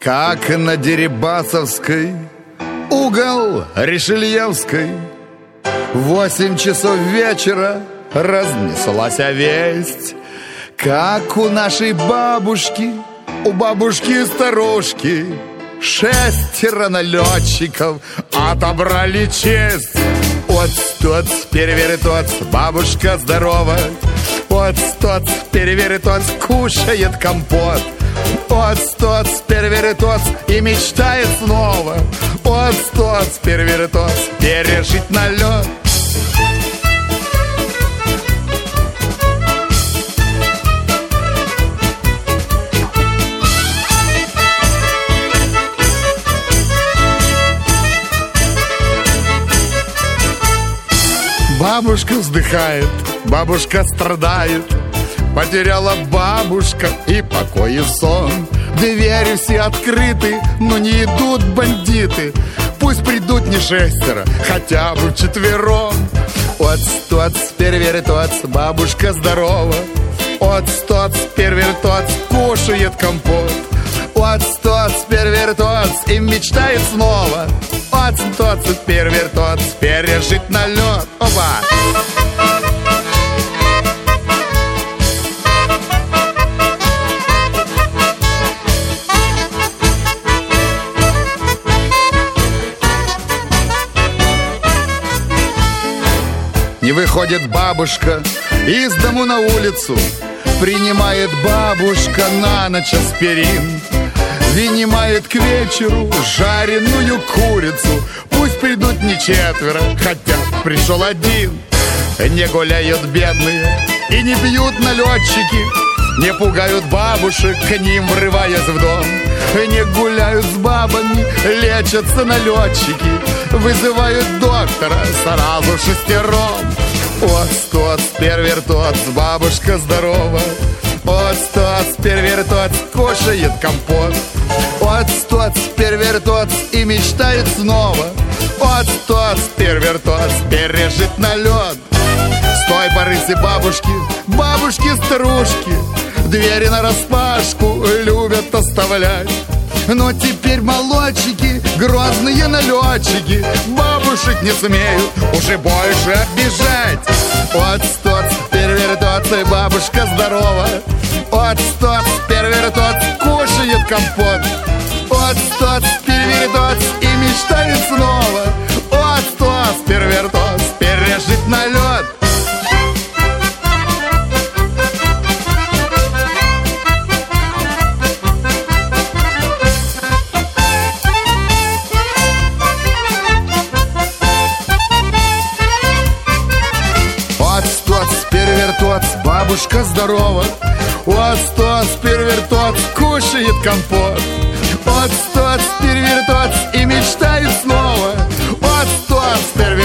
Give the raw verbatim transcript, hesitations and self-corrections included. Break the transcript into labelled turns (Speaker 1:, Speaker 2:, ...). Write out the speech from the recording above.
Speaker 1: Как на Дерибасовской, угол Ришельевской, восемь часов вечера разнеслась весть. Как у нашей бабушки, у бабушки-старушки, шестеро налетчиков отобрали честь. Оц-тоц, переверь-тоц, бабушка здорова. Оц-тоц, переверь-тоц, кушает компот. Оц-тоц, переверь-тоц, и мечтает снова. Оц-тоц, переверь-тоц, пережить налет. Бабушка вздыхает, бабушка страдает. Потеряла бабушка и покой и сон. Двери все открыты, но не идут бандиты. Пусть придут не шестеро, хотя бы вчетвером. Оц-тоц, переверь-тоц, бабушка здорова. Оц-тоц, переверь-тоц, кушает компот. Оц-тоц, переверь-тоц, и мечтает снова. Оц-тоц, переверь-тоц, пережить налет. Опа! Не выходит бабушка из дому на улицу. Принимает бабушка на ночь аспирин. Вынимает к вечеру жареную курицу. Пусть придут не четверо, хотя пришел один. Не гуляют бедные и не бьют налетчики. Не пугают бабушек, к ним врываясь в дом. Не гуляют с бабами, лечатся налетчики. Вызывают доктора сразу шестером. Оц-тоц, перевертоц, бабушка здорова. Оц-тоц, перевертоц, кушает компот. Оц-тоц, перевертоц, и мечтает снова. Оц-тоц, перевертоц, пережить налет. С той поры все бабушки, бабушки-старушки двери нараспашку любят оставлять. Но теперь молодчики, грозные налетчики, бабушек не смеют уже больше обижать. Оц-тоц, перевертоц, и бабушка здорова. Оц-тоц, перевертоц, кушает компот. Оц-тоц, перевертоц, и мечтает снова. Оц-тоц, перевертоц, пережить налет. Оц-тоц, бабушка здорова. Оц-тоц, перевертоц, кушает компот. Оц-тоц, перевертоц, и мечтает снова. Оц-тоц, перевертоц.